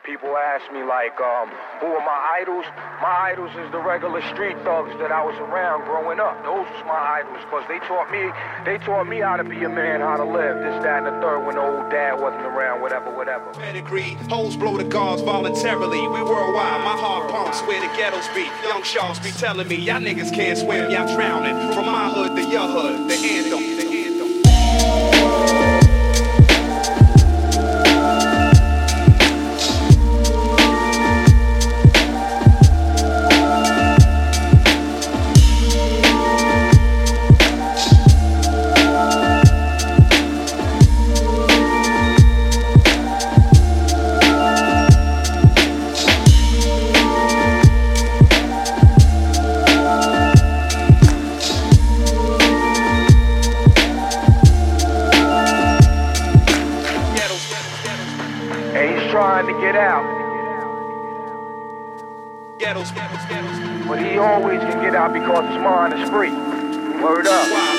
People ask me like, who are my idols? My idols is the regular street thugs that I was around growing up. Those was my idols, cause they taught me how to be a man, how to live, this, that, and the third when the old dad wasn't around, whatever. Pedigree, hoes blow the guards voluntarily. We worldwide, my heart pumps where the ghettos be. Young sharks be telling me, y'all niggas can't swim, y'all drowning. From my hood to your hood, the anthem. Trying to get out, but he always can get out because his mind is free. Word up.